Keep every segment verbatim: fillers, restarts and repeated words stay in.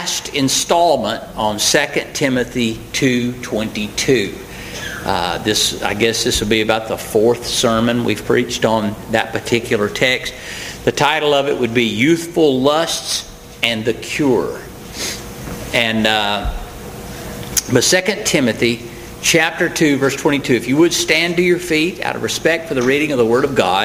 last installment on Second Timothy two twenty-two. Uh, this, I guess this will be about the fourth sermon we've preached on that particular text. The title of it would be Youthful Lusts and the Cure. And uh, but Second Timothy chapter two, verse twenty-two. If you would stand to your feet out of respect for the reading of the Word of God.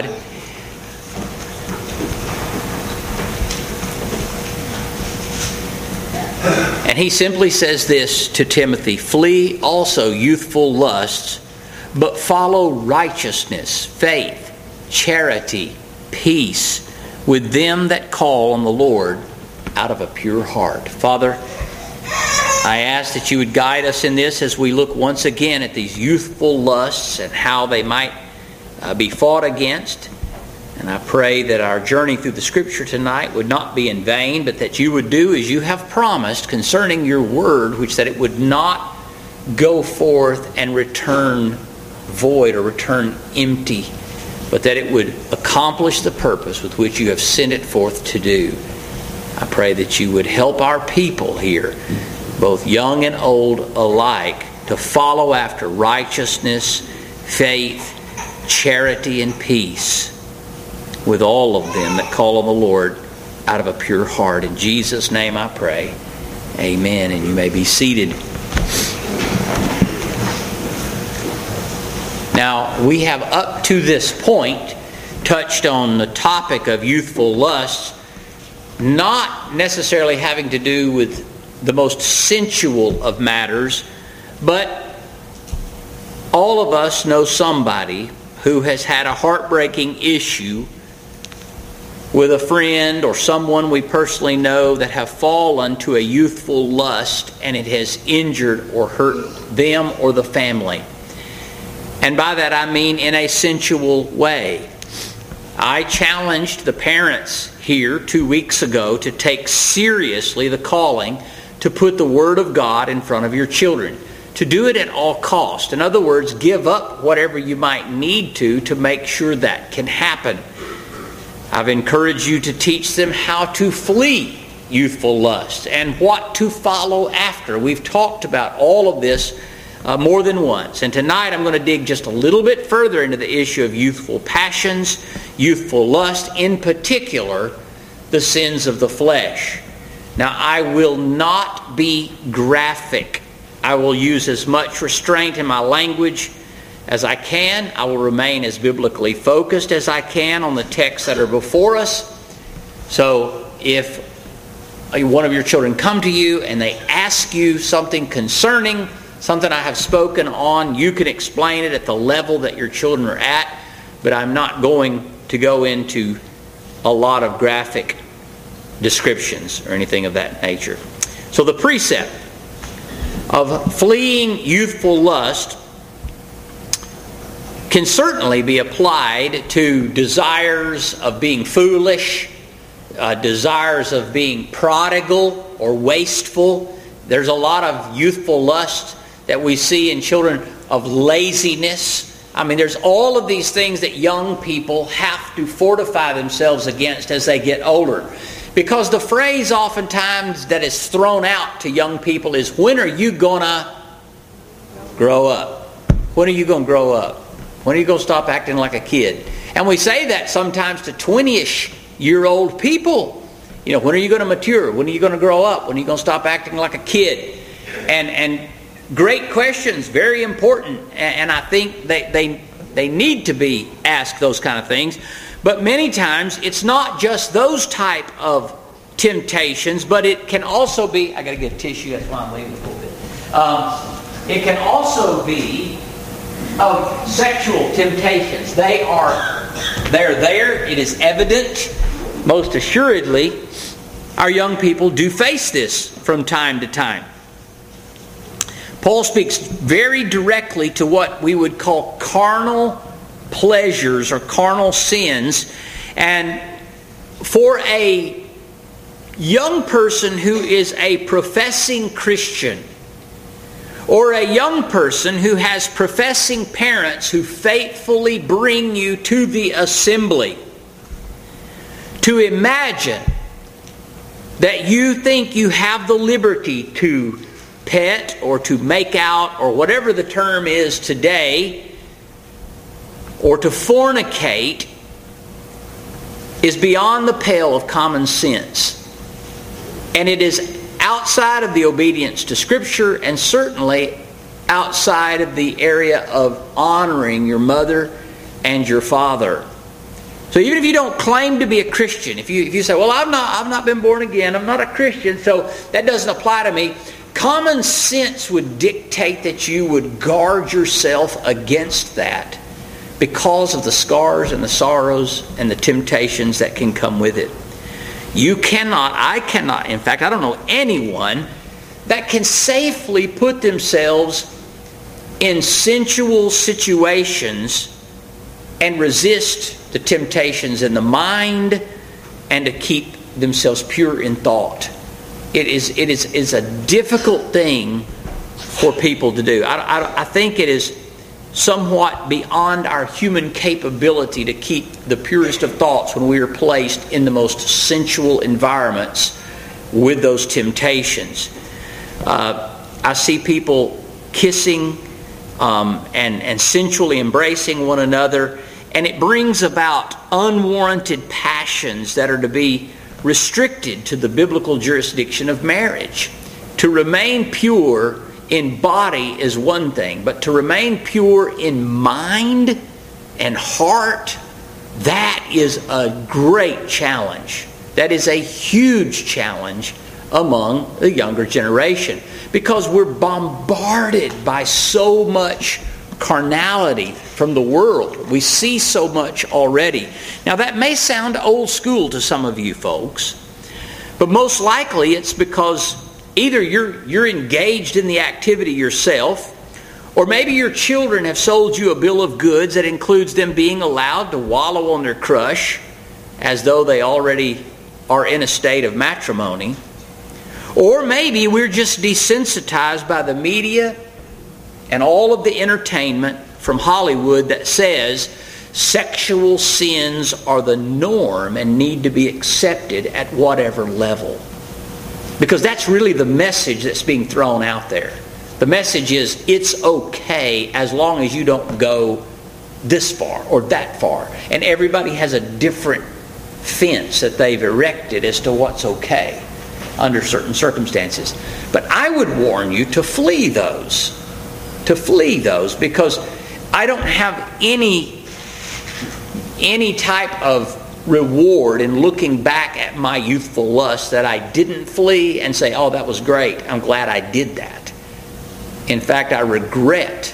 And he simply says this to Timothy: flee also youthful lusts, but follow righteousness, faith, charity, peace, with them that call on the Lord out of a pure heart. Father, I ask that you would guide us in this as we look once again at these youthful lusts and how they might uh, be fought against. And I pray that our journey through the Scripture tonight would not be in vain, but that you would do as you have promised concerning your word, which that it would not go forth and return void or return empty, but that it would accomplish the purpose with which you have sent it forth to do. I pray that you would help our people here, both young and old alike, to follow after righteousness, faith, charity, and peace, with all of them that call on the Lord out of a pure heart. In Jesus' name I pray. Amen. And you may be seated. Now, we have up to this point touched on the topic of youthful lusts, not necessarily having to do with the most sensual of matters, but all of us know somebody who has had a heartbreaking issue with a friend or someone we personally know that have fallen to a youthful lust, and it has injured or hurt them or the family. And by that I mean in a sensual way. I challenged the parents here two weeks ago to take seriously the calling to put the Word of God in front of your children. To do it at all cost. In other words, give up whatever you might need to to make sure that can happen. I've encouraged you to teach them how to flee youthful lust and what to follow after. We've talked about all of this uh, more than once. And tonight I'm going to dig just a little bit further into the issue of youthful passions, youthful lust, in particular, the sins of the flesh. Now, I will not be graphic. I will use as much restraint in my language as I can. I will remain as biblically focused as I can on the texts that are before us. So if one of your children come to you and they ask you something concerning something I have spoken on, you can explain it at the level that your children are at, but I'm not going to go into a lot of graphic descriptions or anything of that nature. So the precept of fleeing youthful lust can certainly be applied to desires of being foolish, uh, desires of being prodigal or wasteful. There's a lot of youthful lust that we see in children of laziness. I mean, there's all of these things that young people have to fortify themselves against as they get older. Because the phrase oftentimes that is thrown out to young people is, when are you going to grow up? When are you going to grow up? When are you going to stop acting like a kid? And we say that sometimes to twenty-ish-year-old people. You know, when are you going to mature? When are you going to grow up? When are you going to stop acting like a kid? And and great questions, very important. And I think they, they, they need to be asked those kind of things. But many times, it's not just those type of temptations, but it can also be... I got to get a tissue, that's why I'm leaving a little bit. Um, it can also be of sexual temptations. They are they're there. It is evident. Most assuredly, our young people do face this from time to time. Paul speaks very directly to what we would call carnal pleasures or carnal sins. And for a young person who is a professing Christian, or a young person who has professing parents who faithfully bring you to the assembly, to imagine that you think you have the liberty to pet or to make out or whatever the term is today, or to fornicate, is beyond the pale of common sense. And it is outside of the obedience to Scripture, and certainly outside of the area of honoring your mother and your father. So even if you don't claim to be a Christian, if you if you say, well, I've not I've not been born again, I'm not a Christian, so that doesn't apply to me, common sense would dictate that you would guard yourself against that because of the scars and the sorrows and the temptations that can come with it. You cannot, I cannot, in fact, I don't know anyone that can safely put themselves in sensual situations and resist the temptations in the mind and to keep themselves pure in thought. It is it is is a difficult thing for people to do. I, I, I think it is somewhat beyond our human capability to keep the purest of thoughts when we are placed in the most sensual environments with those temptations. Uh, I see people kissing um, and, and sensually embracing one another, and it brings about unwarranted passions that are to be restricted to the biblical jurisdiction of marriage. To remain pure in body is one thing, but to remain pure in mind and heart, that is a great challenge. That is a huge challenge among the younger generation, because we're bombarded by so much carnality from the world. We see so much already. Now that may sound old school to some of you folks, but most likely it's because either you're you're engaged in the activity yourself, or maybe your children have sold you a bill of goods that includes them being allowed to wallow on their crush as though they already are in a state of matrimony. Or maybe we're just desensitized by the media and all of the entertainment from Hollywood that says sexual sins are the norm and need to be accepted at whatever level. Because that's really the message that's being thrown out there. The message is it's okay as long as you don't go this far or that far. And everybody has a different fence that they've erected as to what's okay under certain circumstances. But I would warn you to flee those. To flee those, because I don't have any any type of reward in looking back at my youthful lust that I didn't flee and say, oh, that was great, I'm glad I did that. In fact, I regret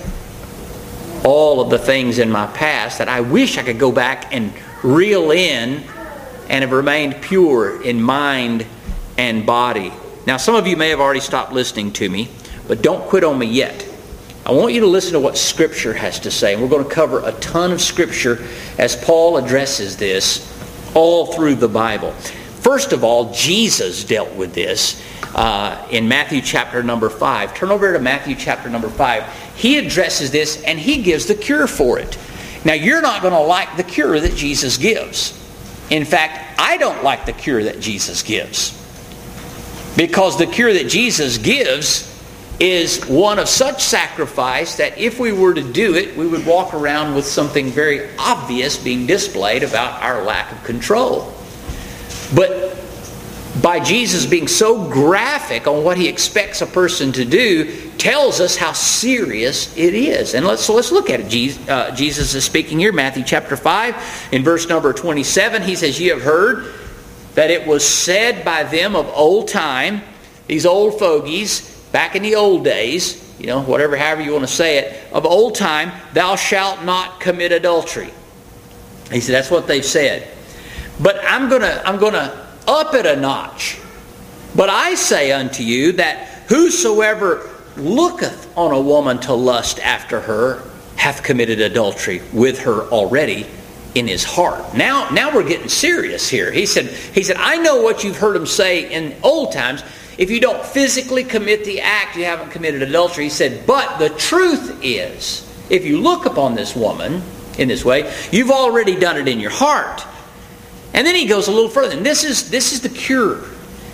all of the things in my past that I wish I could go back and reel in and have remained pure in mind and body. Now, some of you may have already stopped listening to me, but don't quit on me yet. I want you to listen to what Scripture has to say. And we're going to cover a ton of Scripture as Paul addresses this all through the Bible. First of all, Jesus dealt with this uh, in Matthew chapter number five. Turn over to Matthew chapter number five. He addresses this and he gives the cure for it. Now, you're not going to like the cure that Jesus gives. In fact, I don't like the cure that Jesus gives. Because the cure that Jesus gives is one of such sacrifice that if we were to do it, we would walk around with something very obvious being displayed about our lack of control. But by Jesus being so graphic on what he expects a person to do, tells us how serious it is. And let's so let's look at it. Jesus, uh, Jesus is speaking here, Matthew chapter five, in verse number twenty-seven. He says, "Ye have heard that it was said by them of old time," these old fogies, back in the old days, you know, whatever, however you want to say it, of old time, "Thou shalt not commit adultery." He said, that's what they've said. But I'm gonna I'm gonna up it a notch. "But I say unto you that whosoever looketh on a woman to lust after her hath committed adultery with her already in his heart." Now, now we're getting serious here. He said, he said, I know what you've heard him say in old times. If you don't physically commit the act, you haven't committed adultery. He said, but the truth is, if you look upon this woman in this way, you've already done it in your heart. And then he goes a little further. And this is, this is the cure.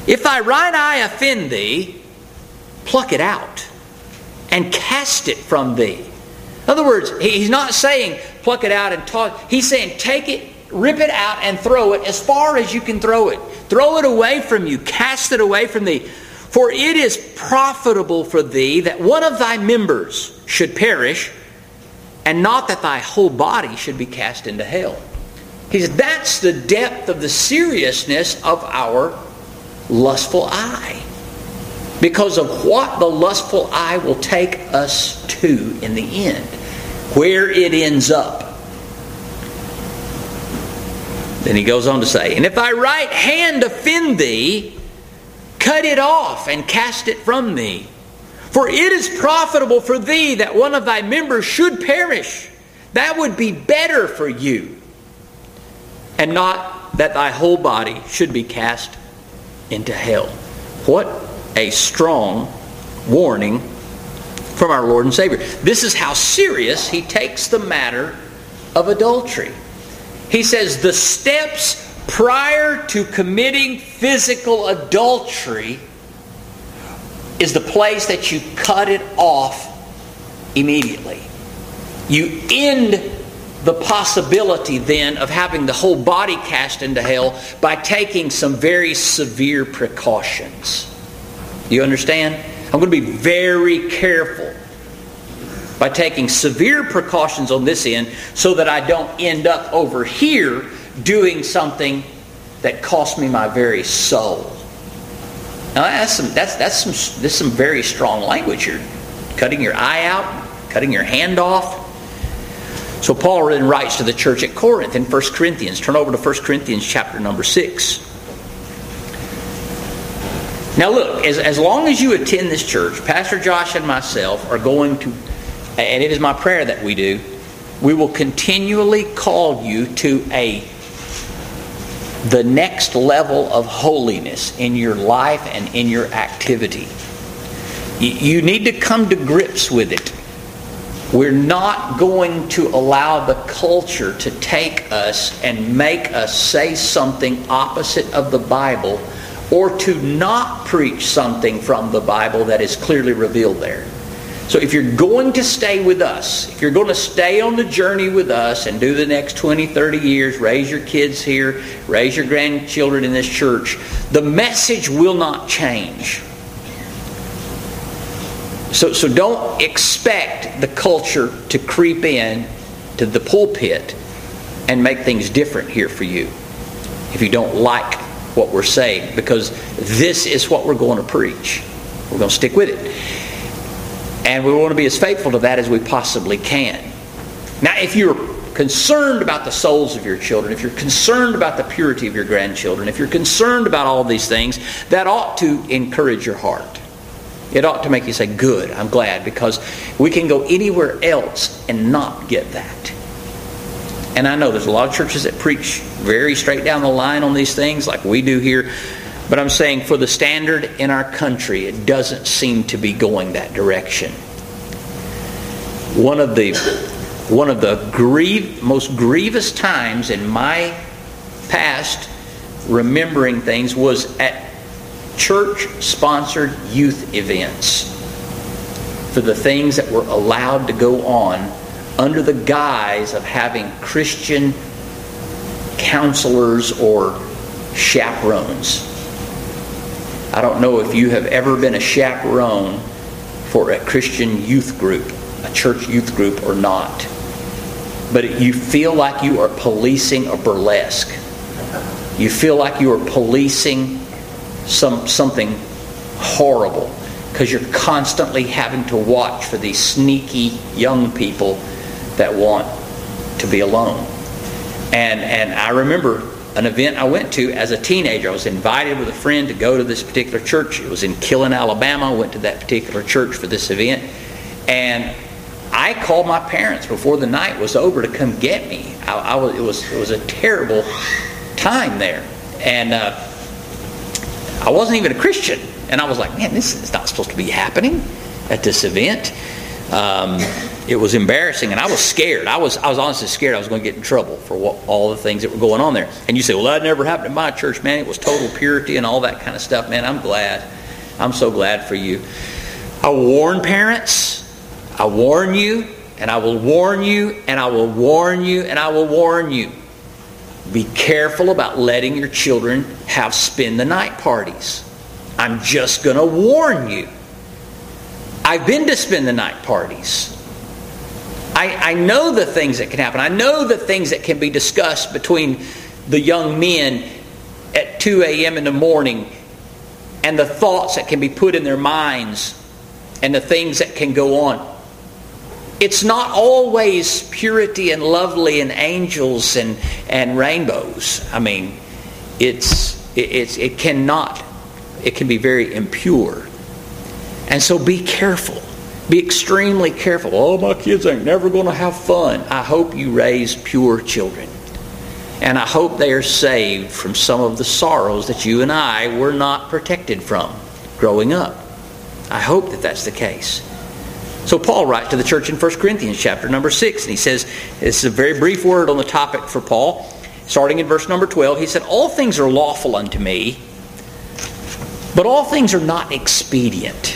If thy right eye offend thee, pluck it out and cast it from thee. In other words, he's not saying pluck it out and toss. He's saying take it, rip it out and throw it as far as you can throw it. Throw it away from you. Cast it away from thee. For it is profitable for thee that one of thy members should perish, and not that thy whole body should be cast into hell. He says that's the depth of the seriousness of our lustful eye. Because of what the lustful eye will take us to in the end. Where it ends up. Then he goes on to say, and if thy right hand offend thee, cut it off and cast it from thee. For it is profitable for thee that one of thy members should perish. That would be better for you. And not that thy whole body should be cast into hell. What a strong warning from our Lord and Savior. This is how serious he takes the matter of adultery. He says the steps prior to committing physical adultery is the place that you cut it off immediately. You end the possibility then of having the whole body cast into hell by taking some very severe precautions. You understand? I'm going to be very careful by taking severe precautions on this end so that I don't end up over here doing something that costs me my very soul. Now that's some that's that's some this some very strong language here. Cutting your eye out, cutting your hand off. So Paul then writes to the church at Corinth in First Corinthians. Turn over to First Corinthians chapter number six. Now look, as, as long as you attend this church, Pastor Josh and myself are going to, and it is my prayer that we do, we will continually call you to a the next level of holiness in your life and in your activity. You, you need to come to grips with it. We're not going to allow the culture to take us and make us say something opposite of the Bible, or to not preach something from the Bible that is clearly revealed there. So if you're going to stay with us, if you're going to stay on the journey with us and do the next twenty, thirty years, raise your kids here, raise your grandchildren in this church, the message will not change. So, so don't expect the culture to creep in to the pulpit and make things different here for you if you don't like what we're saying, because this is what we're going to preach. We're going to stick with it. And we want to be as faithful to that as we possibly can. Now, if you're concerned about the souls of your children, if you're concerned about the purity of your grandchildren, if you're concerned about all these things, that ought to encourage your heart. It ought to make you say, good, I'm glad, because we can go anywhere else and not get that. And I know there's a lot of churches that preach very straight down the line on these things like we do here. But I'm saying for the standard in our country, it doesn't seem to be going that direction. One of the one of the grieve, most grievous times in my past remembering things was at church-sponsored youth events for the things that were allowed to go on under the guise of having Christian counselors or chaperones. I don't know if you have ever been a chaperone for a Christian youth group, a church youth group or not. But you feel like you are policing a burlesque. You feel like you are policing some something horrible because you're constantly having to watch for these sneaky young people that want to be alone. And and I remember an event I went to as a teenager. I was invited with a friend to go to this particular church. It was in Killen, Alabama. I went to that particular church for this event. And I called my parents before the night was over to come get me. I, I was, it was it was a terrible time there. And uh, I wasn't even a Christian. And I was like, man, this is not supposed to be happening at this event. Um, it was embarrassing, and I was scared. I was I was honestly scared I was going to get in trouble for what, all the things that were going on there. And you say, well, that never happened in my church, man. It was total purity and all that kind of stuff. Man, I'm glad. I'm so glad for you. I warn parents. I warn you, and I will warn you, and I will warn you, and I will warn you. Be careful about letting your children have spend the night parties. I'm just going to warn you. I've been to spend the night parties. I, I know the things that can happen. I know the things that can be discussed between the young men at two a.m. in the morning, and the thoughts that can be put in their minds, and the things that can go on. It's not always purity and lovely and angels and, and rainbows. I mean, it's it, it's it cannot. It can be very impure. And so be careful. Be extremely careful. Oh, my kids ain't never going to have fun. I hope you raise pure children. And I hope they are saved from some of the sorrows that you and I were not protected from growing up. I hope that that's the case. So Paul writes to the church in First Corinthians chapter number six. And he says, this is a very brief word on the topic for Paul. Starting in verse number twelve, he said, all things are lawful unto me, but all things are not expedient.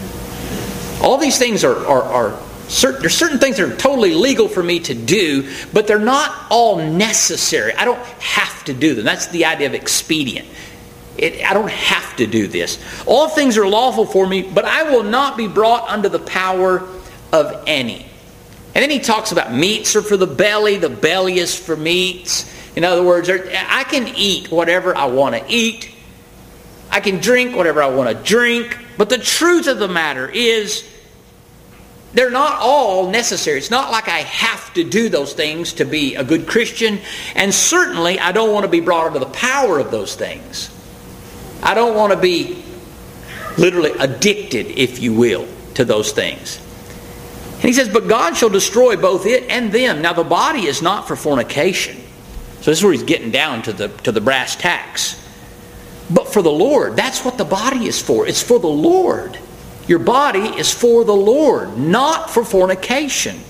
All these things are, are, are certain, there's certain things that are totally legal for me to do, but they're not all necessary. I don't have to do them. That's the idea of expedient. It, I don't have to do this. All things are lawful for me, but I will not be brought under the power of any. And then he talks about meats are for the belly, the belly is for meats. In other words, I can eat whatever I want to eat. I can drink whatever I want to drink. But the truth of the matter is, they're not all necessary. It's not like I have to do those things to be a good Christian. And certainly, I don't want to be brought under the power of those things. I don't want to be literally addicted, if you will, to those things. And he says, but God shall destroy both it and them. Now, the body is not for fornication. So this is where he's getting down to the, to the brass tacks. But for the Lord. That's what the body is for. It's for the Lord. Your body is for the Lord, not for fornication.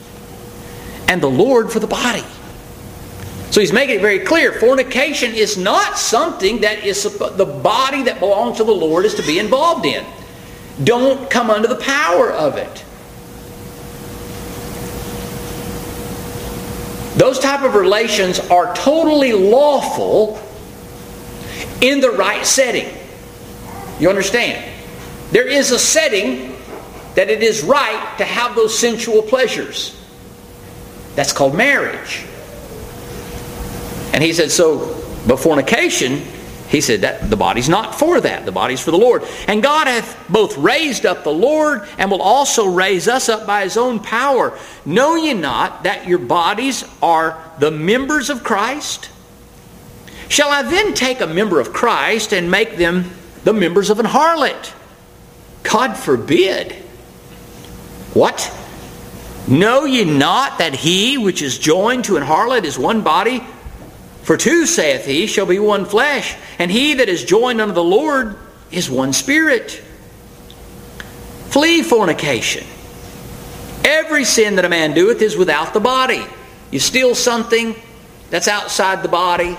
And the Lord for the body. So he's making it very clear. Fornication is not something that is the body that belongs to the Lord is to be involved in. Don't come under the power of it. Those type of relations are totally lawful in the right setting. You understand? There is a setting that it is right to have those sensual pleasures. That's called marriage. And he said, so, but fornication, he said, that the body's not for that. The body's for the Lord. And God hath both raised up the Lord and will also raise us up by His own power. Know ye not that your bodies are the members of Christ? Shall I then take a member of Christ and make them the members of an harlot? God forbid. What? Know ye not that he which is joined to an harlot is one body? For two, saith he, shall be one flesh. And he that is joined unto the Lord is one spirit. Flee fornication. Every sin that a man doeth is without the body. You steal something, that's outside the body.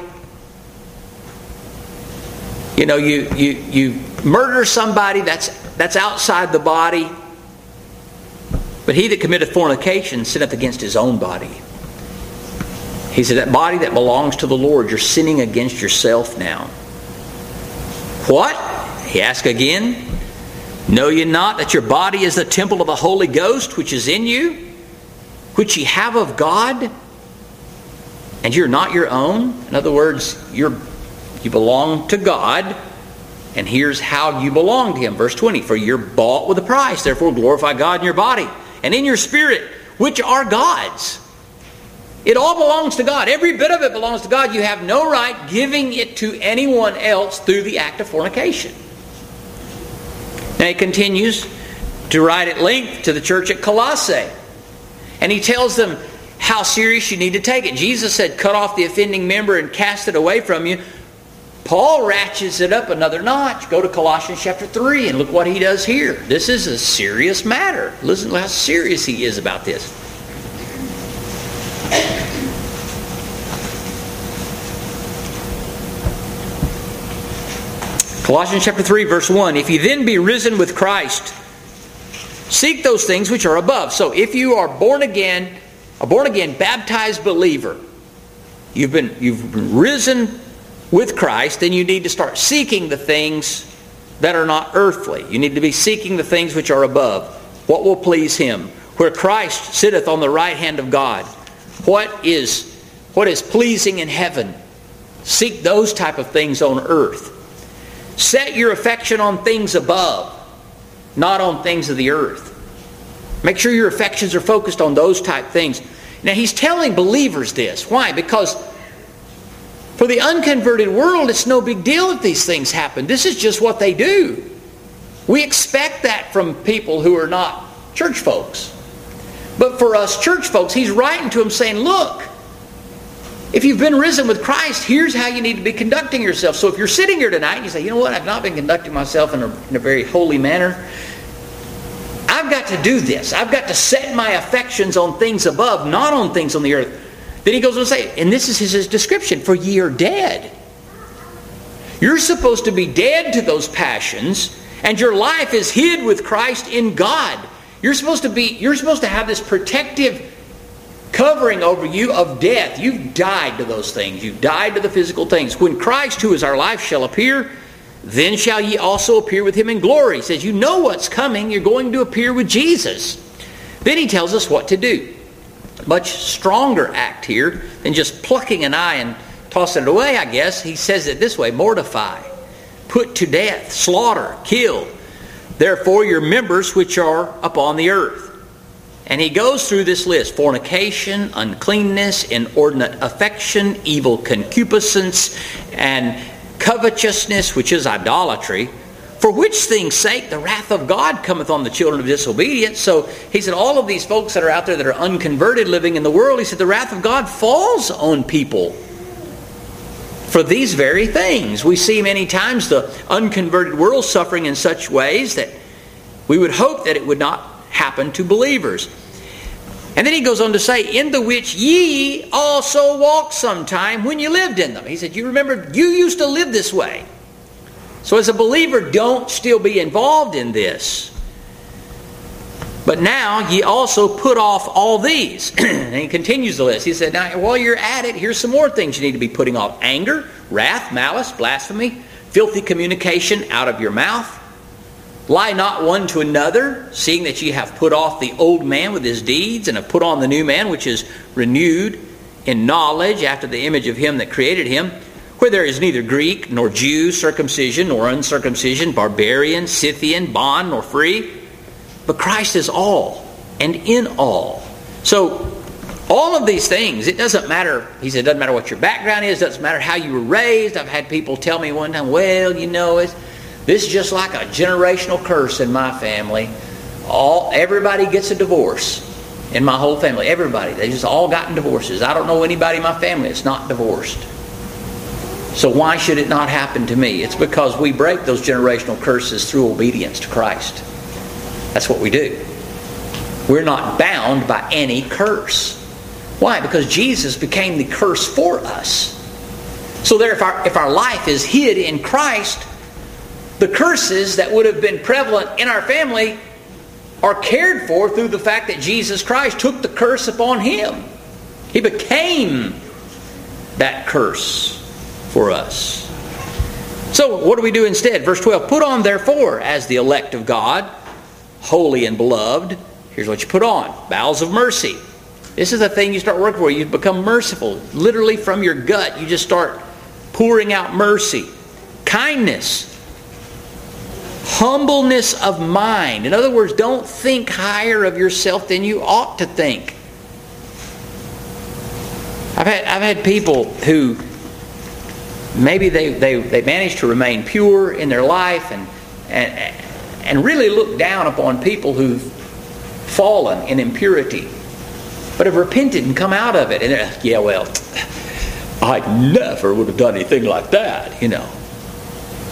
You know, you you you murder somebody, that's that's outside the body. But he that committeth fornication sinneth against his own body. He said, that body that belongs to the Lord, you're sinning against yourself now. What? He asked again, know ye not that your body is the temple of the Holy Ghost, which is in you, which ye have of God, and you're not your own? In other words, you're you belong to God, and here's how you belong to Him. Verse twenty, for you're bought with a price, therefore glorify God in your body and in your spirit, which are God's. It all belongs to God. Every bit of it belongs to God. You have no right giving it to anyone else through the act of fornication. Now he continues to write at length to the church at Colossae. And he tells them how serious you need to take it. Jesus said, cut off the offending member and cast it away from you. Paul ratchets it up another notch. Go to Colossians chapter three and look what he does here. This is a serious matter. Listen to how serious he is about this. Colossians chapter three, verse one. If you then be risen with Christ, seek those things which are above. So if you are born again, a born again, baptized believer, you've been you've been risen with Christ, then you need to start seeking the things that are not earthly. You need to be seeking the things which are above. What will please Him? Where Christ sitteth on the right hand of God. What is what is pleasing in heaven? Seek those type of things on earth. Set your affection on things above, not on things of the earth. Make sure your affections are focused on those type things. Now he's telling believers this. Why? Because for the unconverted world, it's no big deal if these things happen. This is just what they do. We expect that from people who are not church folks. But for us church folks, he's writing to them saying, look, if you've been risen with Christ, here's how you need to be conducting yourself. So if you're sitting here tonight and you say, you know what, I've not been conducting myself in a, in a very holy manner. I've got to do this. I've got to set my affections on things above, not on things on the earth. Then he goes on to say, and this is his, his description, for ye are dead. You're supposed to be dead to those passions, and your life is hid with Christ in God. You're supposed to be, you're supposed to have this protective covering over you of death. You've died to those things. You've died to the physical things. When Christ, who is our life, shall appear, then shall ye also appear with Him in glory. He says, you know what's coming. You're going to appear with Jesus. Then he tells us what to do. Much stronger act here than just plucking an eye and tossing it away, I guess. He says it this way, mortify, put to death, slaughter, kill. Therefore your members which are upon the earth. And he goes through this list. Fornication, uncleanness, inordinate affection, evil concupiscence, and covetousness, which is idolatry. For which things' sake the wrath of God cometh on the children of disobedience. So he said all of these folks that are out there that are unconverted living in the world, he said the wrath of God falls on people for these very things. We see many times the unconverted world suffering in such ways that we would hope that it would not happen to believers. And then he goes on to say, in the which ye also walked sometime when you lived in them. He said, you remember, you used to live this way. So as a believer, don't still be involved in this. But now ye also put off all these. And he continues the list. He said, now while you're at it, here's some more things you need to be putting off. Anger, wrath, malice, blasphemy, filthy communication out of your mouth. Lie not one to another, seeing that ye have put off the old man with his deeds, and have put on the new man, which is renewed in knowledge after the image of him that created him, where there is neither Greek, nor Jew, circumcision, nor uncircumcision, barbarian, Scythian, bond, nor free, but Christ is all, and in all. So, all of these things, it doesn't matter, he said, it doesn't matter what your background is, it doesn't matter how you were raised. I've had people tell me one time, well, you know, it's this is just like a generational curse in my family. All everybody gets a divorce in my whole family. Everybody. They just all gotten divorces. I don't know anybody in my family that's not divorced. So why should it not happen to me? It's because we break those generational curses through obedience to Christ. That's what we do. We're not bound by any curse. Why? Because Jesus became the curse for us. So there, if our, if our life is hid in Christ, the curses that would have been prevalent in our family are cared for through the fact that Jesus Christ took the curse upon Him. He became that curse for us. So what do we do instead? Verse twelve, put on therefore as the elect of God, holy and beloved. Here's what you put on. Bowels of mercy. This is the thing you start working for. You become merciful. Literally from your gut, you just start pouring out mercy. Kindness. Humbleness of mind. In other words, don't think higher of yourself than you ought to think. I've had I've had people who maybe they, they, they manage to remain pure in their life and, and and really look down upon people who've fallen in impurity, but have repented and come out of it. And they're, yeah, well, I never would have done anything like that, you know.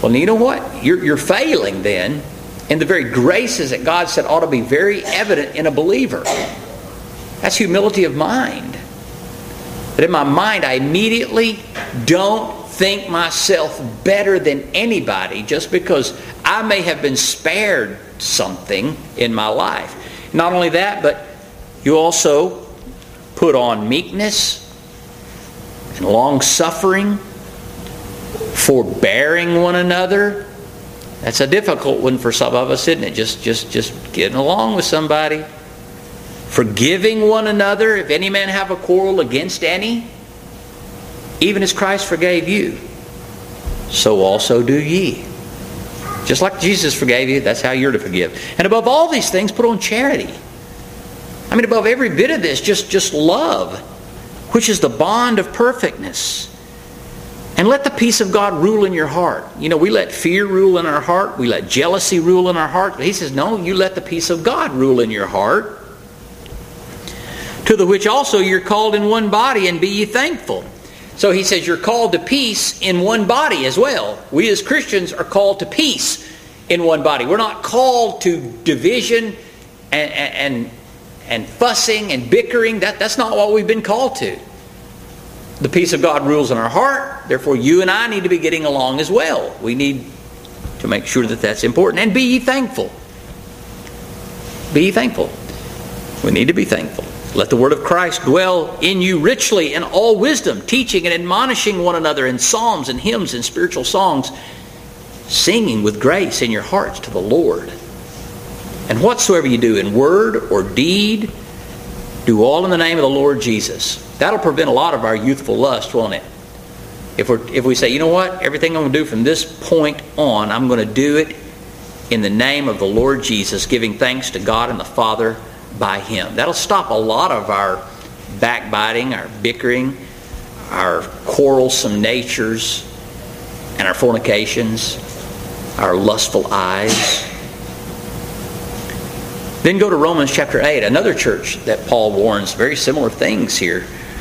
Well, you know what? You're, you're failing then in the very graces that God said ought to be very evident in a believer. That's humility of mind. That in my mind I immediately don't think myself better than anybody just because I may have been spared something in my life. Not only that, but you also put on meekness and long-suffering, forbearing one another. That's a difficult one for some of us, isn't it? Just, just, just getting along with somebody. Forgiving one another, if any man have a quarrel against any, even as Christ forgave you, so also do ye. Just like Jesus forgave you, that's how you're to forgive. And above all these things, put on charity. I mean, above every bit of this, just, just love, which is the bond of perfectness. And let the peace of God rule in your heart. You know, we let fear rule in our heart. We let jealousy rule in our heart. But he says, no, you let the peace of God rule in your heart. To the which also you're called in one body, and be ye thankful. So he says you're called to peace in one body as well. We as Christians are called to peace in one body. We're not called to division and, and, and fussing and bickering. That, that's not what we've been called to. The peace of God rules in our heart. Therefore, you and I need to be getting along as well. We need to make sure that that's important. And be ye thankful. Be ye thankful. We need to be thankful. Let the word of Christ dwell in you richly in all wisdom, teaching and admonishing one another in psalms and hymns and spiritual songs, singing with grace in your hearts to the Lord. And whatsoever you do in word or deed, do all in the name of the Lord Jesus. That'll prevent a lot of our youthful lust, won't it? If we if we say, you know what, everything I'm going to do from this point on, I'm going to do it in the name of the Lord Jesus, giving thanks to God and the Father by Him. That'll stop a lot of our backbiting, our bickering, our quarrelsome natures, and our fornications, our lustful eyes. Then go to Romans chapter eight, another church that Paul warns very similar things here.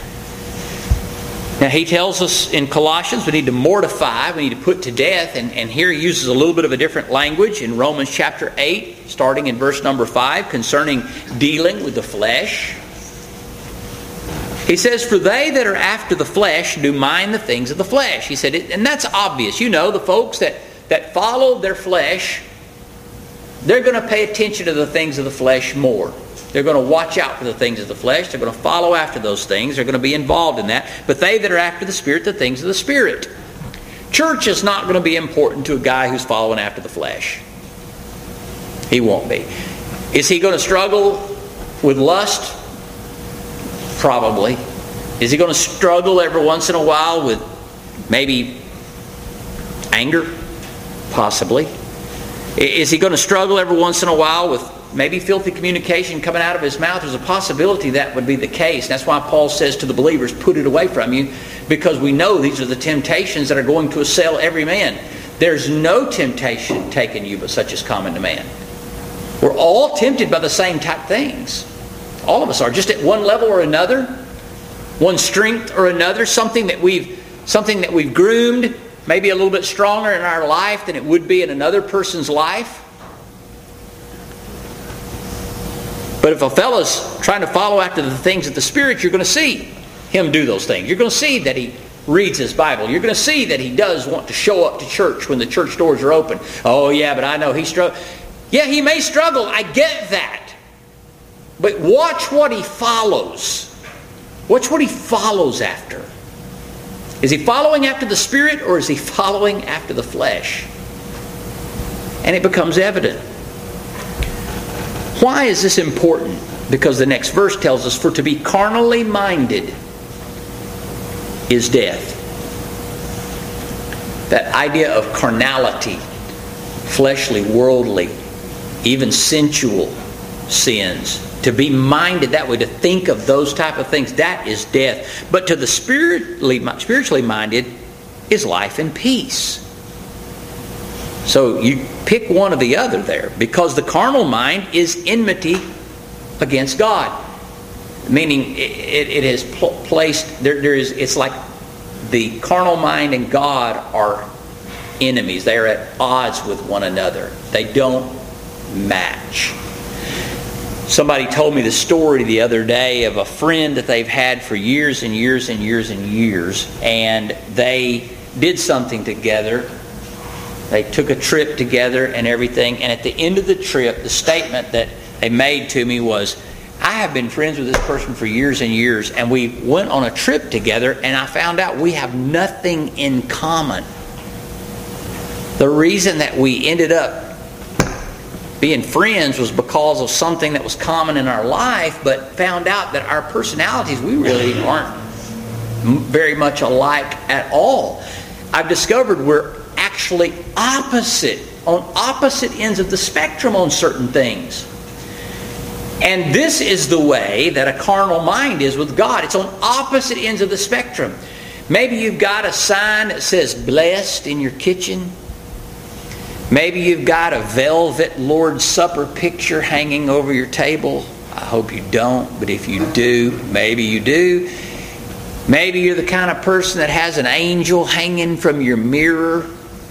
Now he tells us in Colossians we need to mortify, we need to put to death, and, and here he uses a little bit of a different language in Romans chapter eight, starting in verse number five, concerning dealing with the flesh. He says, for they that are after the flesh do mind the things of the flesh. He said, and that's obvious. You know, the folks that, that follow their flesh, they're going to pay attention to the things of the flesh more. They're going to watch out for the things of the flesh. They're going to follow after those things. They're going to be involved in that. But they that are after the Spirit, the things of the Spirit. Church is not going to be important to a guy who's following after the flesh. He won't be. Is he going to struggle with lust? Probably. Is he going to struggle every once in a while with maybe anger? Possibly. Is he going to struggle every once in a while with maybe filthy communication coming out of his mouth? There's a possibility that would be the case. That's why Paul says to the believers, put it away from you, because we know these are the temptations that are going to assail every man. There's no temptation taken you but such as common to man. We're all tempted by the same type things. All of us are, just at one level or another, one strength or another, something that we've something that we've groomed, maybe a little bit stronger in our life than it would be in another person's life. But if a fellow's trying to follow after the things of the Spirit, you're going to see him do those things. You're going to see that he reads his Bible. You're going to see that he does want to show up to church when the church doors are open. Oh yeah, but I know he struggles. Yeah, he may struggle. I get that. But watch what he follows. Watch what he follows after. Is he following after the Spirit, or is he following after the flesh? And it becomes evident. Why is this important? Because the next verse tells us, for to be carnally minded is death. That idea of carnality, fleshly, worldly, even sensual sins. To be minded that way, to think of those type of things, that is death. But to the spiritually, spiritually minded is life and peace. So you pick one or the other there, because the carnal mind is enmity against God. Meaning it, it is placed, there, there is, it's like the carnal mind and God are enemies. They are at odds with one another. They don't match. Somebody told me the story the other day of a friend that they've had for years and years and years and years, and they did something together. They took a trip together and everything, and at the end of the trip, the statement that they made to me was, I have been friends with this person for years and years, and we went on a trip together, and I found out we have nothing in common. The reason that we ended up being friends was because of something that was common in our life, but found out that our personalities, we really aren't very much alike at all. I've discovered we're actually opposite, on opposite ends of the spectrum on certain things. And this is the way that a carnal mind is with God. It's on opposite ends of the spectrum. Maybe you've got a sign that says blessed in your kitchen. Maybe you've got a velvet Lord's Supper picture hanging over your table. I hope you don't, but if you do, maybe you do. Maybe you're the kind of person that has an angel hanging from your mirror,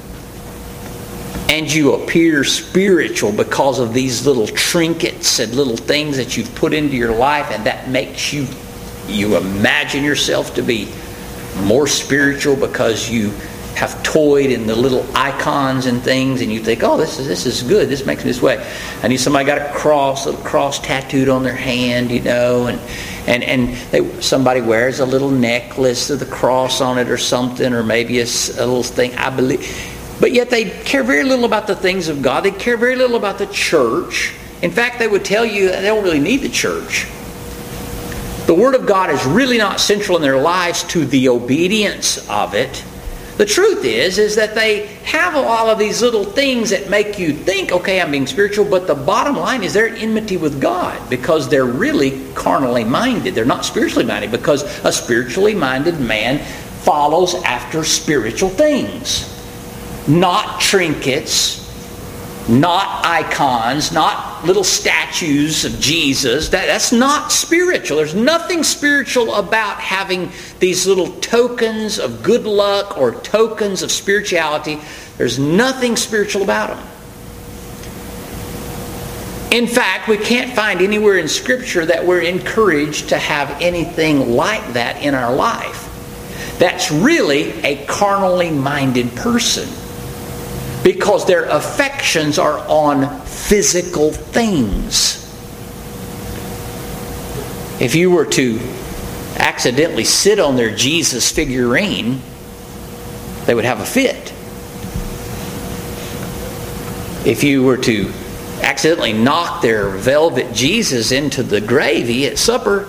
and you appear spiritual because of these little trinkets and little things that you've put into your life, and that makes you you imagine yourself to be more spiritual because you have toyed in the little icons and things, and you think, oh, this is this is good, this makes me this way. I need somebody got a cross, a little cross tattooed on their hand, you know, and and and they somebody wears a little necklace with a cross on it or something, or maybe a, a little thing. I believe. But yet they care very little about the things of God. They care very little about the church. In fact, they would tell you they don't really need the church. The Word of God is really not central in their lives to the obedience of it. The truth is, is that they have all of these little things that make you think, okay, I'm being spiritual, but the bottom line is they're at enmity with God because they're really carnally minded. They're not spiritually minded because a spiritually minded man follows after spiritual things. Not trinkets, not icons, not little statues of Jesus. That, that's not spiritual. There's nothing spiritual about having these little tokens of good luck or tokens of spirituality. There's nothing spiritual about them. In fact, we can't find anywhere in Scripture that we're encouraged to have anything like that in our life. That's really a carnally minded person, because their affections are on physical things. If you were to accidentally sit on their Jesus figurine, they would have a fit. If you were to accidentally knock their velvet Jesus into the gravy at supper,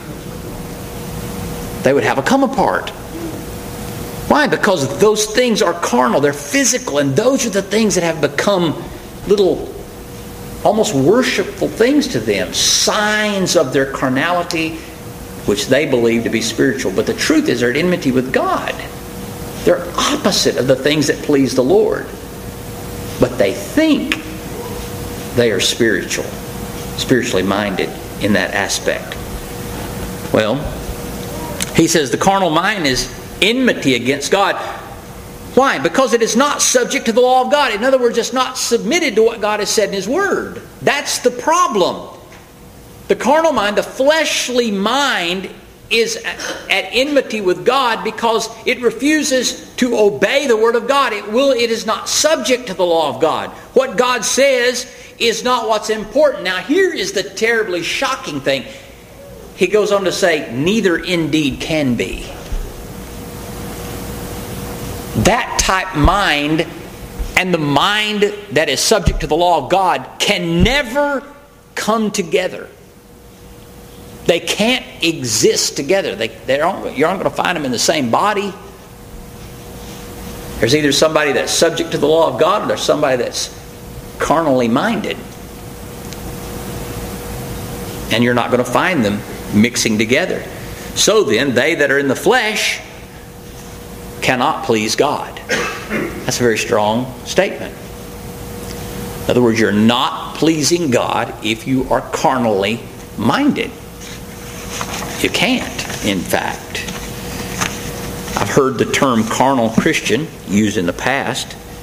they would have a come apart. Why? Because those things are carnal. They're physical. And those are the things that have become little, almost worshipful things to them. Signs of their carnality, which they believe to be spiritual. But the truth is they're at enmity with God. They're opposite of the things that please the Lord. But they think they are spiritual. Spiritually minded in that aspect. Well, he says the carnal mind is enmity against God. Why? Because it is not subject to the law of God. In other words, it's not submitted to what God has said in His Word. That's the problem. The carnal mind, the fleshly mind, is at enmity with God because it refuses to obey the Word of God. It will. It is not subject to the law of God. What God says is not what's important. Now, here is the terribly shocking thing. He goes on to say, neither indeed can be. That type mind and the mind that is subject to the law of God can never come together. They can't exist together. They, they aren't, you aren't going to find them in the same body. There's either somebody that's subject to the law of God or there's somebody that's carnally minded. And you're not going to find them mixing together. So then, they that are in the flesh cannot please God. That's a very strong statement. In other words, you're not pleasing God if you are carnally minded. You can't, in fact. I've heard the term carnal Christian used in the past.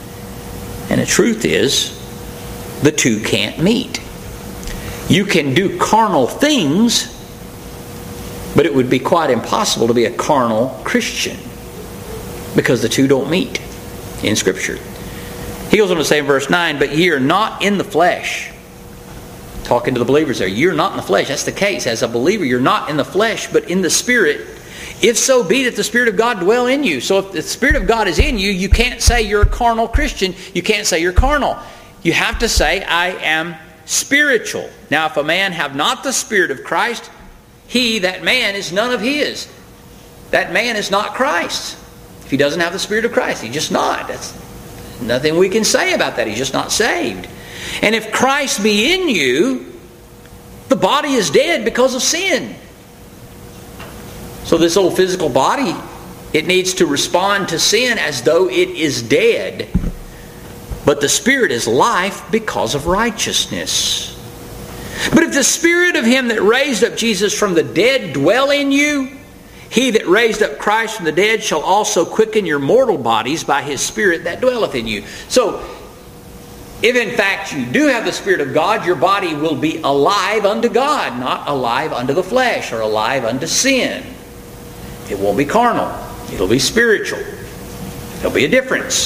And the truth is, the two can't meet. You can do carnal things, but it would be quite impossible to be a carnal Christian, because the two don't meet in Scripture. He goes on to say in verse nine, but ye are not in the flesh. Talking to the believers there. You're not in the flesh. That's the case. As a believer, you're not in the flesh, but in the Spirit. If so be that the Spirit of God dwell in you. So if the Spirit of God is in you, you can't say you're a carnal Christian. You can't say you're carnal. You have to say, I am spiritual. Now, if a man have not the Spirit of Christ, he, that man, is none of his. That man is not Christ. If he doesn't have the Spirit of Christ, he's just not. That's nothing we can say about that. He's just not saved. And if Christ be in you, the body is dead because of sin. So this old physical body, it needs to respond to sin as though it is dead. But the Spirit is life because of righteousness. But if the Spirit of Him that raised up Jesus from the dead dwell in you, He that raised up Christ from the dead shall also quicken your mortal bodies by His Spirit that dwelleth in you. So, if in fact you do have the Spirit of God, your body will be alive unto God, not alive unto the flesh or alive unto sin. It won't be carnal. It'll be spiritual. There'll be a difference.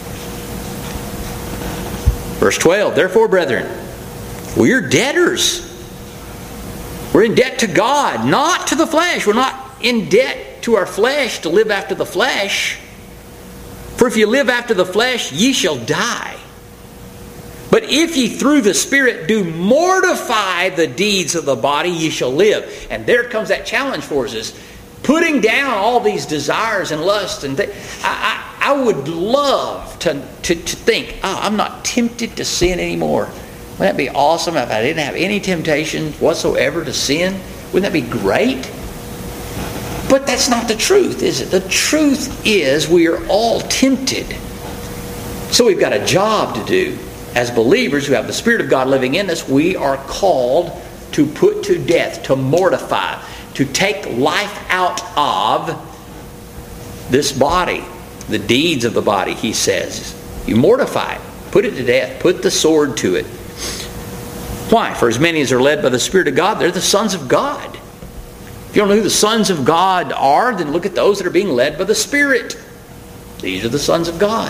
Verse twelve, therefore, brethren, we are debtors. We're in debt to God, not to the flesh. We're not in debt to our flesh to live after the flesh. For if you live after the flesh, ye shall die. But if ye through the Spirit do mortify the deeds of the body, ye shall live. And there comes that challenge for us, is putting down all these desires and lusts. And th- I, I, I would love to, to, to think, oh, I'm not tempted to sin anymore. Wouldn't that be awesome if I didn't have any temptation whatsoever to sin? Wouldn't that be great? But that's not the truth, is it? The truth is we are all tempted. So we've got a job to do. As believers who have the Spirit of God living in us, we are called to put to death, to mortify, to take life out of this body, the deeds of the body, he says. You mortify it, put it to death, put the sword to it. Why? For as many as are led by the Spirit of God, they're the sons of God. If you don't know who the sons of God are, then look at those that are being led by the Spirit. These are the sons of God.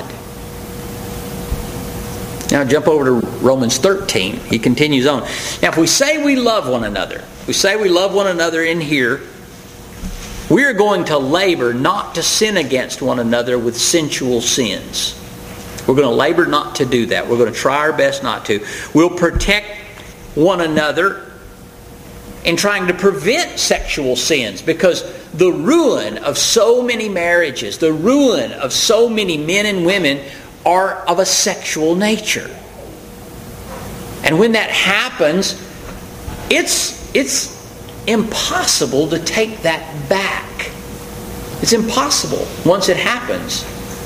Now jump over to Romans thirteen. He continues on. Now if we say we love one another, we say we love one another in here, we are going to labor not to sin against one another with sensual sins. We're going to labor not to do that. We're going to try our best not to. We'll protect one another in trying to prevent sexual sins, because the ruin of so many marriages, the ruin of so many men and women are of a sexual nature. And when that happens, it's it's impossible to take that back. It's impossible once it happens.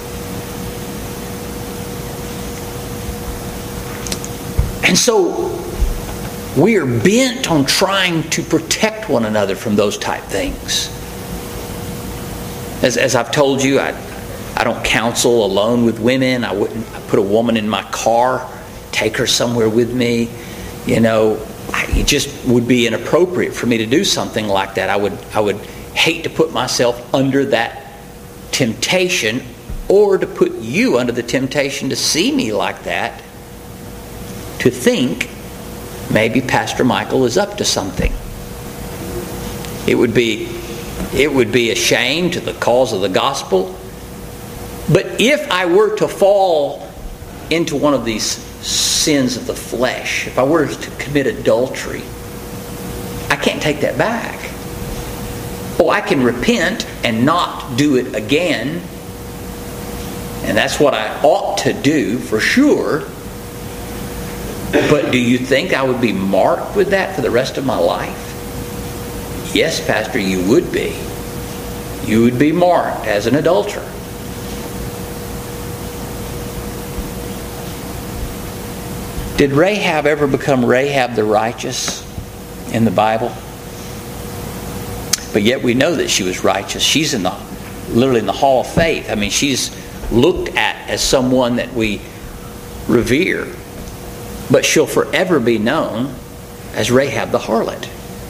And so we are bent on trying to protect one another from those type things. As, as I've told you, I, I don't counsel alone with women. I wouldn't put a woman in my car, take her somewhere with me. You know, I, it just would be inappropriate for me to do something like that. I would, I would hate to put myself under that temptation, or to put you under the temptation to see me like that, to think maybe Pastor Michael is up to something. It would be, it would be a shame to the cause of the gospel. But if I were to fall into one of these sins of the flesh, if I were to commit adultery, I can't take that back. Oh, I can repent and not do it again. And that's what I ought to do for sure. But do you think I would be marked with that for the rest of my life? Yes, Pastor, you would be. You would be marked as an adulterer. Did Rahab ever become Rahab the righteous in the Bible? But yet we know that she was righteous. She's in the literally in the hall of faith. I mean, she's looked at as someone that we revere, but she'll forever be known as Rahab the harlot.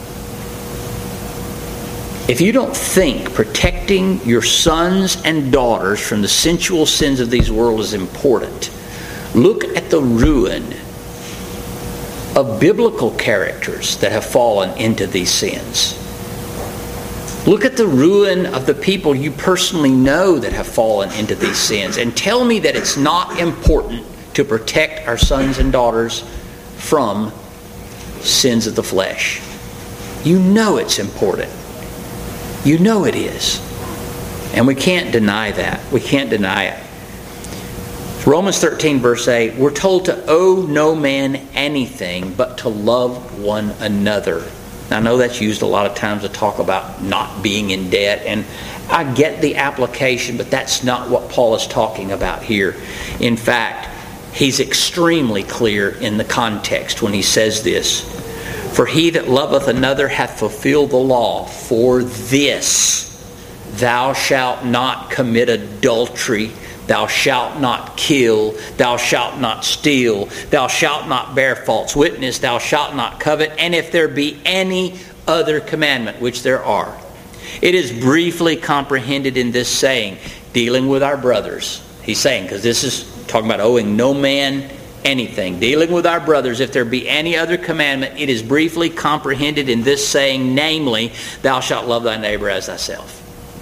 If you don't think protecting your sons and daughters from the sensual sins of these world is important, look at the ruin of biblical characters that have fallen into these sins. Look at the ruin of the people you personally know that have fallen into these sins, and tell me that it's not important to protect our sons and daughters from sins of the flesh. You know it's important. You know it is. And we can't deny that. We can't deny it. Romans thirteen verse eight, we're told to owe no man anything but to love one another. Now, I know that's used a lot of times to talk about not being in debt, and I get the application, but that's not what Paul is talking about here. In fact, he's extremely clear in the context when he says this. For he that loveth another hath fulfilled the law. For this, thou shalt not commit adultery, thou shalt not kill, thou shalt not steal, thou shalt not bear false witness, thou shalt not covet, and if there be any other commandment, which there are. It is briefly comprehended in this saying, dealing with our brothers. He's saying, because this is talking about owing no man anything. Dealing with our brothers, if there be any other commandment, it is briefly comprehended in this saying, namely, thou shalt love thy neighbor as thyself.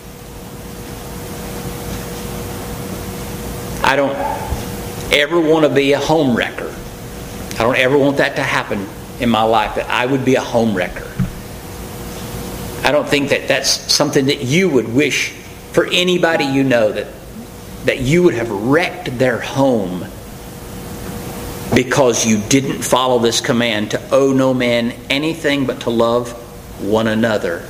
I don't ever want to be a home wrecker. I don't ever want that to happen in my life, that I would be a home wrecker. I don't think that that's something that you would wish for anybody you know, that, that you would have wrecked their home because you didn't follow this command to owe no man anything but to love one another.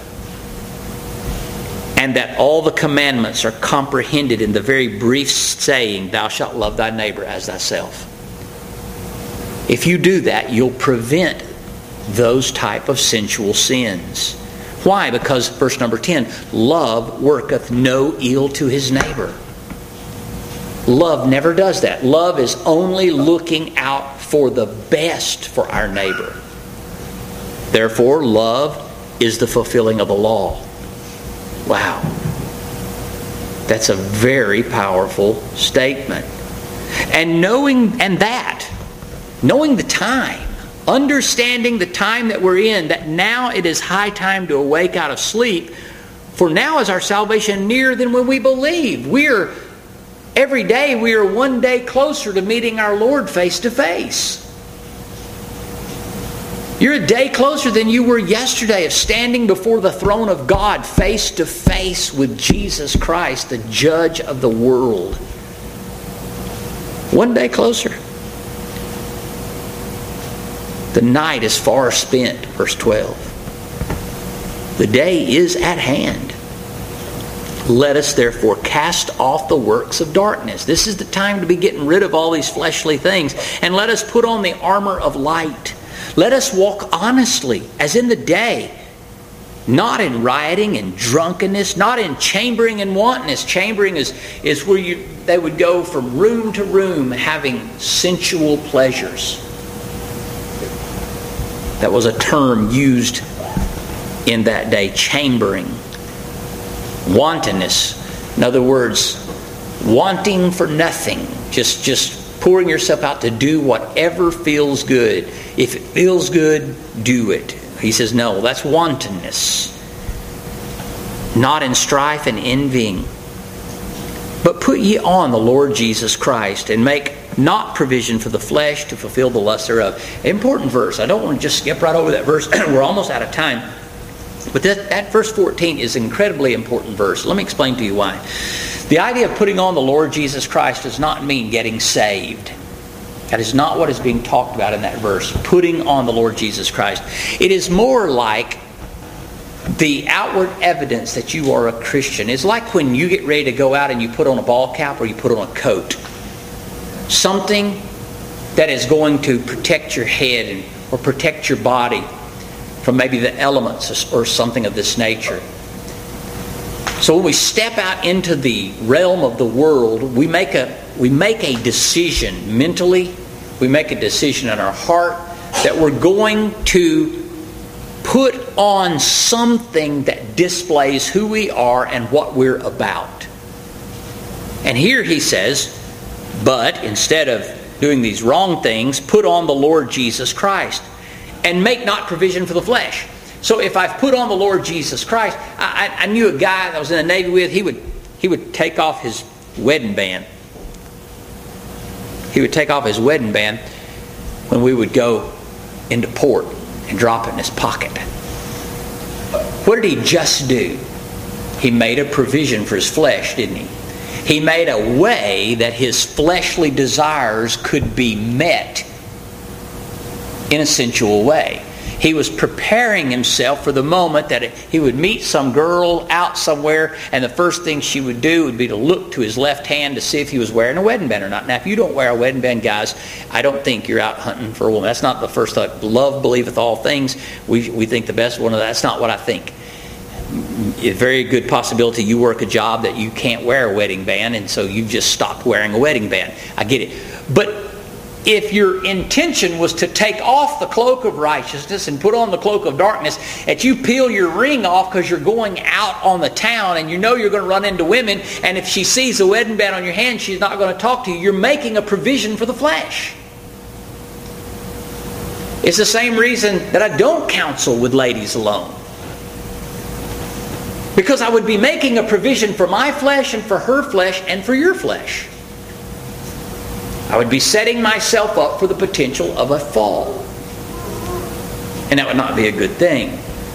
And that all the commandments are comprehended in the very brief saying, thou shalt love thy neighbor as thyself. If you do that, you'll prevent those type of sensual sins. Why? Because verse number ten, love worketh no ill to his neighbor. Love never does that. Love is only looking out for the best for our neighbor. Therefore, love is the fulfilling of the law. Wow. That's a very powerful statement. And knowing, and that, knowing the time, understanding the time that we're in, that now it is high time to awake out of sleep, for now is our salvation nearer than when we believed. We are, every day we are one day closer to meeting our Lord face to face. You're a day closer than you were yesterday of standing before the throne of God face to face with Jesus Christ, the judge of the world. One day closer. The night is far spent, verse twelve. The day is at hand. Let us therefore cast off the works of darkness. This is the time to be getting rid of all these fleshly things. And let us put on the armor of light. Let us walk honestly, as in the day, not in rioting and drunkenness, not in chambering and wantonness. Chambering is, is where you they would go from room to room having sensual pleasures. That was a term used in that day, chambering. Wantonness, in other words, wanting for nothing, just just pouring yourself out to do whatever feels good. If it feels good, do it. He says, no, that's wantonness. Not in strife and envying. But put ye on the Lord Jesus Christ, and make not provision for the flesh to fulfill the lust thereof. Important verse. I don't want to just skip right over that verse. We're almost out of time. But that, that verse fourteen is an incredibly important verse. Let me explain to you why. The idea of putting on the Lord Jesus Christ does not mean getting saved. That is not what is being talked about in that verse. Putting on the Lord Jesus Christ. It is more like the outward evidence that you are a Christian. It's like when you get ready to go out and you put on a ball cap or you put on a coat. Something that is going to protect your head and, or protect your body from maybe the elements or something of this nature. So when we step out into the realm of the world, we make a we make a decision mentally, we make a decision in our heart that we're going to put on something that displays who we are and what we're about. And here he says, but instead of doing these wrong things, put on the Lord Jesus Christ and make not provision for the flesh. So if I've put on the Lord Jesus Christ, I, I, I knew a guy that I was in the Navy with, he would he would take off his wedding band. He would take off his wedding band when we would go into port and drop it in his pocket. What did he just do? He made a provision for his flesh, didn't he? He made a way that his fleshly desires could be met in a sensual way. He was preparing himself for the moment that he would meet some girl out somewhere, and the first thing she would do would be to look to his left hand to see if he was wearing a wedding band or not. Now, if you don't wear a wedding band, guys, I don't think you're out hunting for a woman. That's not the first thought. Love believeth all things. We we think the best one of that. That's not what I think. A very good possibility you work a job that you can't wear a wedding band, and so you've just stopped wearing a wedding band. I get it. But if your intention was to take off the cloak of righteousness and put on the cloak of darkness, that you peel your ring off because you're going out on the town and you know you're going to run into women, and if she sees a wedding band on your hand, she's not going to talk to you. You're making a provision for the flesh. It's the same reason that I don't counsel with ladies alone. Because I would be making a provision for my flesh and for her flesh and for your flesh. I would be setting myself up for the potential of a fall. And that would not be a good thing.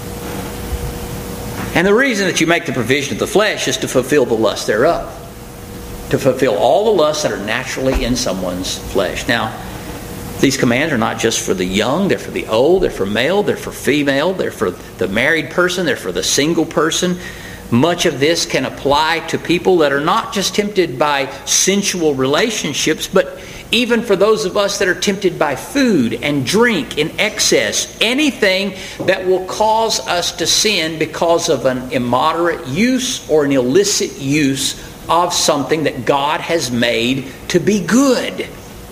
And the reason that you make the provision of the flesh is to fulfill the lust thereof. To fulfill all the lusts that are naturally in someone's flesh. Now, these commands are not just for the young, they're for the old, they're for male, they're for female, they're for the married person, they're for the single person. Much of this can apply to people that are not just tempted by sensual relationships, but even for those of us that are tempted by food and drink in excess. Anything that will cause us to sin because of an immoderate use or an illicit use of something that God has made to be good.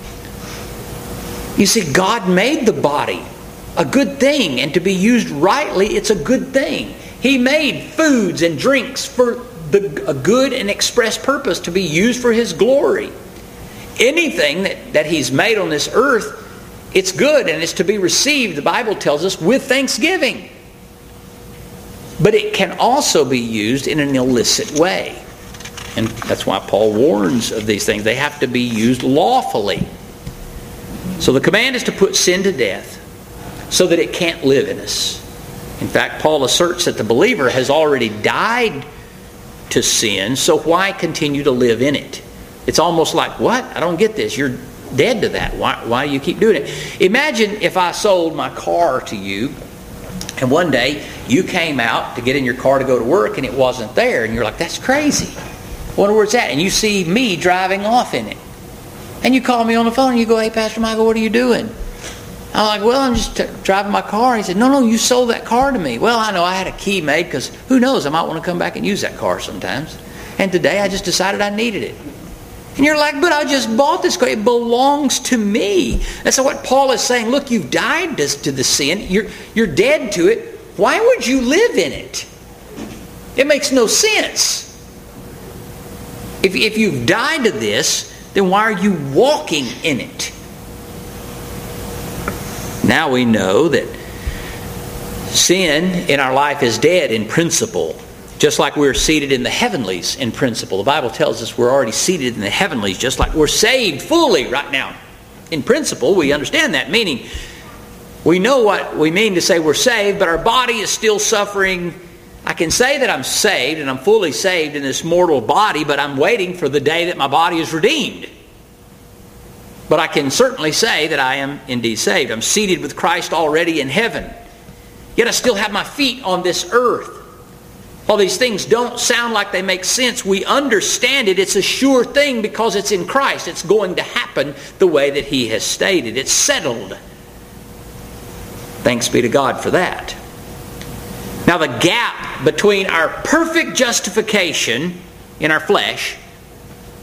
You see, God made the body a good thing, and to be used rightly, it's a good thing. He made foods and drinks for the, a good and express purpose, to be used for His glory. Anything that, that He's made on this earth, it's good and it's to be received, the Bible tells us, with thanksgiving. But it can also be used in an illicit way. And that's why Paul warns of these things. They have to be used lawfully. So the command is to put sin to death so that it can't live in us. In fact, Paul asserts that the believer has already died to sin, so why continue to live in it? It's almost like, what? I don't get this. You're dead to that. Why, why do you keep doing it? Imagine if I sold my car to you, and one day you came out to get in your car to go to work and it wasn't there, and you're like, that's crazy. I wonder where it's at. And you see me driving off in it. And you call me on the phone and you go, hey, Pastor Michael, what are you doing? I'm like, well, I'm just t- driving my car. He said, no, no, you sold that car to me. Well, I know I had a key made because who knows, I might want to come back and use that car sometimes. And today I just decided I needed it. And you're like, but I just bought this car. It belongs to me. That's what Paul is saying. Look, you've died to, to the sin. You're, you're dead to it. Why would you live in it? It makes no sense. If, if you've died to this, then why are you walking in it? Now we know that sin in our life is dead in principle. Just like we're seated in the heavenlies in principle. The Bible tells us we're already seated in the heavenlies, just like we're saved fully right now. In principle, we understand that. Meaning, we know what we mean to say we're saved, but our body is still suffering. I can say that I'm saved and I'm fully saved in this mortal body, but I'm waiting for the day that my body is redeemed. But I can certainly say that I am indeed saved. I'm seated with Christ already in heaven. Yet I still have my feet on this earth. All these things don't sound like they make sense. We understand it. It's a sure thing because it's in Christ. It's going to happen the way that He has stated. It's settled. Thanks be to God for that. Now the gap between our perfect justification in our flesh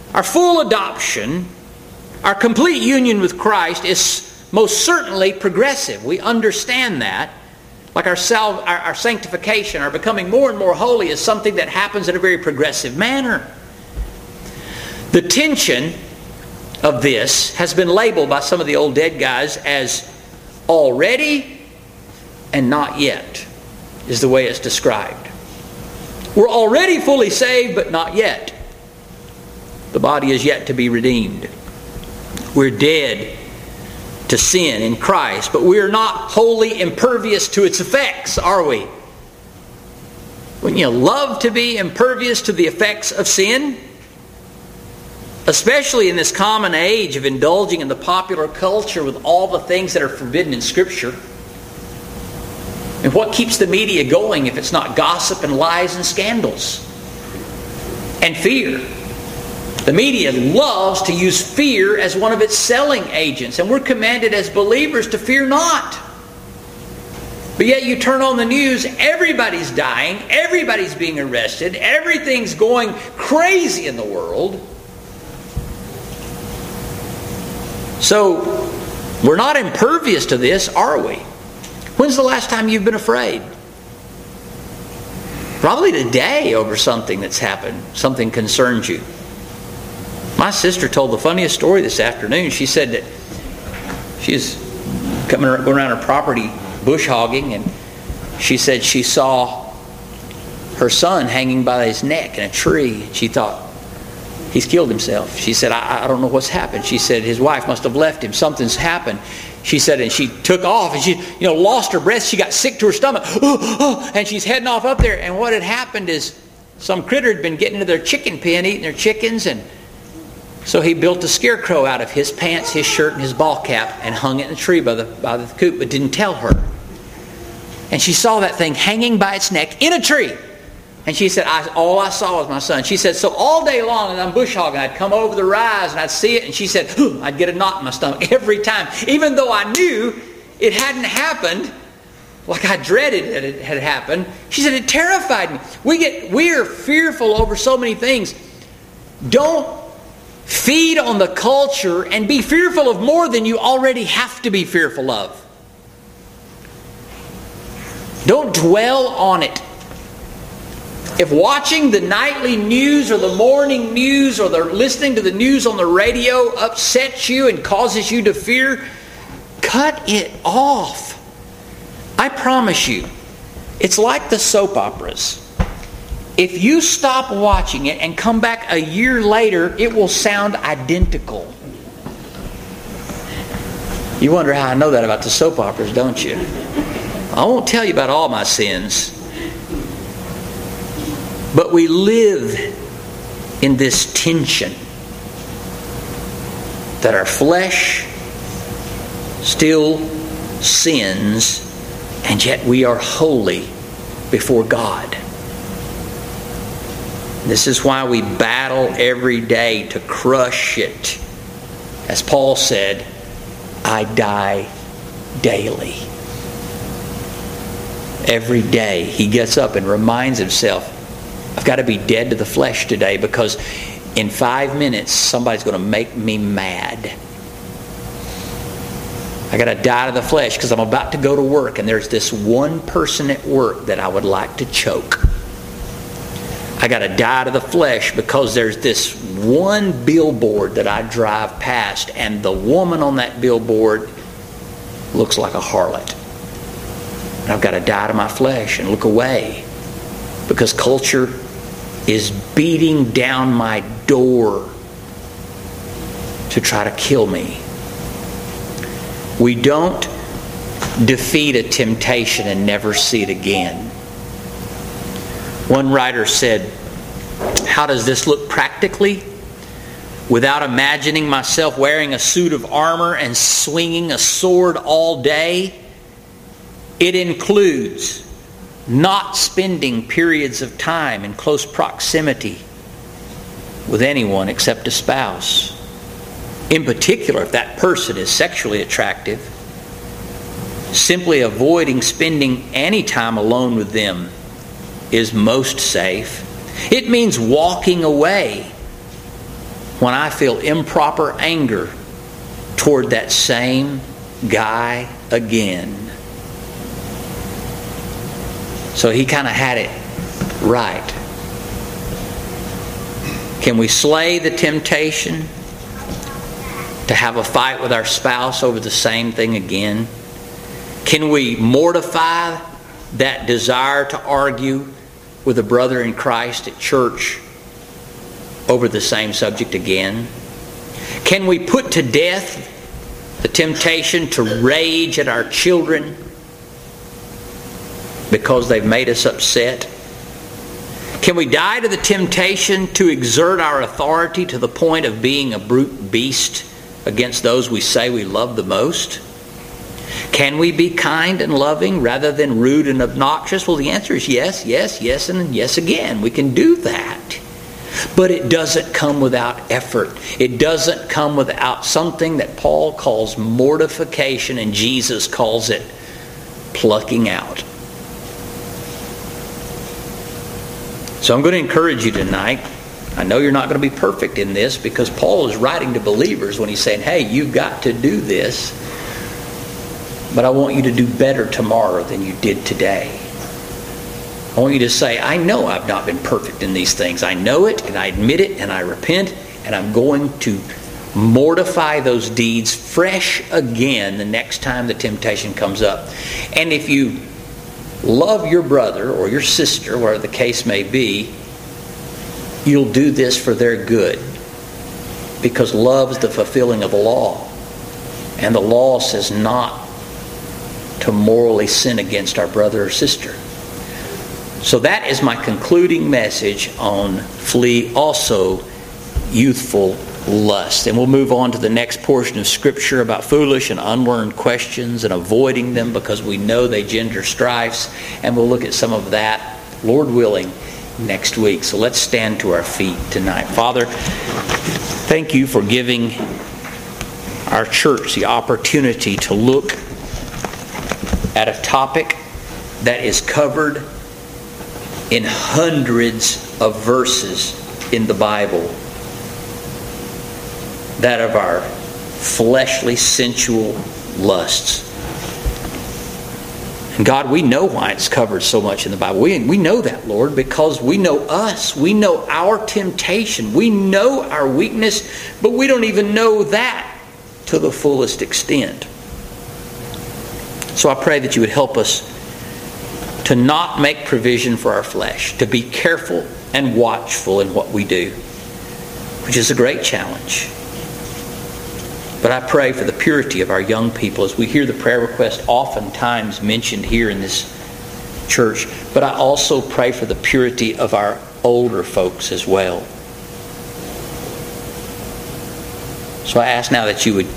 Our full adoption, our complete union with Christ is most certainly progressive. We understand that. Like our, sal- our, our sanctification, our becoming more and more holy is something that happens in a very progressive manner. The tension of this has been labeled by some of the old dead guys as already and not yet, is the way it's described. We're already fully saved, but not yet. The body is yet to be redeemed. We're dead to sin in Christ, but we are not wholly impervious to its effects, are we? Wouldn't you love to be impervious to the effects of sin? Especially in this common age of indulging in the popular culture with all the things that are forbidden in Scripture. And what keeps the media going if it's not gossip and lies and scandals? And fear. The media loves to use fear as one of its selling agents. And we're commanded as believers to fear not. But yet you turn on the news, everybody's dying, everybody's being arrested, everything's going crazy in the world. So, we're not impervious to this, are we? When's the last time you've been afraid? Probably today over something that's happened. Something concerns you. My sister told the funniest story this afternoon. She said that she's coming going around her property bush hogging, and she said she saw her son hanging by his neck in a tree. She thought, he's killed himself. She said, I, I don't know what's happened. She said his wife must have left him. Something's happened. She said, and she took off, and she, you know, lost her breath. She got sick to her stomach. Oh, oh, and she's heading off up there. And what had happened is some critter had been getting into their chicken pen, eating their chickens, and so he built a scarecrow out of his pants, his shirt, and his ball cap, and hung it in the tree by the by the coop, but didn't tell her. And she saw that thing hanging by its neck in a tree. And she said, I, all I saw was my son. She said, so all day long as I'm bush hogging, I'd come over the rise and I'd see it. And she said, I'd get a knot in my stomach every time. Even though I knew it hadn't happened, like I dreaded that it had happened. She said, it terrified me. We get, we are fearful over so many things. Don't feed on the culture and be fearful of more than you already have to be fearful of. Don't dwell on it. If watching the nightly news or the morning news or the listening to the news on the radio upsets you and causes you to fear, cut it off. I promise you, it's like the soap operas. If you stop watching it and come back a year later, it will sound identical. You wonder how I know that about the soap operas, don't you? I won't tell you about all my sins. But we live in this tension that our flesh still sins, and yet we are holy before God. This is why we battle every day to crush it. As Paul said, I die daily. Every day he gets up and reminds himself, I've got to be dead to the flesh today, because in five minutes somebody's going to make me mad. I got to die to the flesh because I'm about to go to work and there's this one person at work that I would like to choke. I got to die to the flesh because there's this one billboard that I drive past and the woman on that billboard looks like a harlot. And I've got to die to my flesh and look away because culture is beating down my door to try to kill me. We don't defeat a temptation and never see it again. One writer said, how does this look practically? Without imagining myself wearing a suit of armor and swinging a sword all day, it includes not spending periods of time in close proximity with anyone except a spouse. In particular, if that person is sexually attractive, simply avoiding spending any time alone with them is most safe. It means walking away when I feel improper anger toward that same guy again. So he kind of had it right. Can we slay the temptation to have a fight with our spouse over the same thing again? Can we mortify that desire to argue with a brother in Christ at church over the same subject again? Can we put to death the temptation to rage at our children because they've made us upset? Can we die to the temptation to exert our authority to the point of being a brute beast against those we say we love the most? Can we be kind and loving rather than rude and obnoxious? Well, the answer is yes, yes, yes, and yes again. We can do that. But it doesn't come without effort. It doesn't come without something that Paul calls mortification and Jesus calls it plucking out. So I'm going to encourage you tonight. I know you're not going to be perfect in this because Paul is writing to believers when he's saying, hey, you've got to do this. But I want you to do better tomorrow than you did today. I want you to say, I know I've not been perfect in these things. I know it, and I admit it, and I repent, and I'm going to mortify those deeds fresh again the next time the temptation comes up. And if you love your brother or your sister, whatever the case may be, you'll do this for their good. Because love is the fulfilling of the law. And the law says not to morally sin against our brother or sister. So that is my concluding message on flee also youthful lust. And we'll move on to the next portion of Scripture about foolish and unlearned questions and avoiding them because we know they gender strifes. And we'll look at some of that, Lord willing, next week. So let's stand to our feet tonight. Father, thank you for giving our church the opportunity to look at a topic that is covered in hundreds of verses in the Bible, that of our fleshly, sensual lusts. And God, we know why it's covered so much in the Bible. We, we know that, Lord, because we know us. We know our temptation. We know our weakness, but we don't even know that to the fullest extent. So I pray that you would help us to not make provision for our flesh, to be careful and watchful in what we do, which is a great challenge. But I pray for the purity of our young people as we hear the prayer request oftentimes mentioned here in this church. But I also pray for the purity of our older folks as well. So I ask now that you would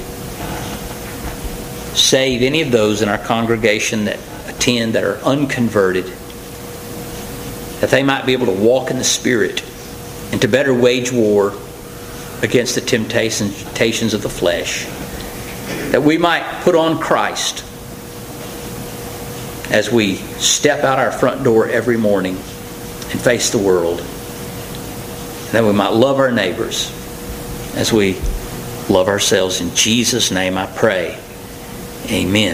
save any of those in our congregation that attend that are unconverted, that they might be able to walk in the Spirit and to better wage war against the temptations of the flesh, that we might put on Christ as we step out our front door every morning and face the world, and that we might love our neighbors as we love ourselves. In Jesus' name I pray. Amen.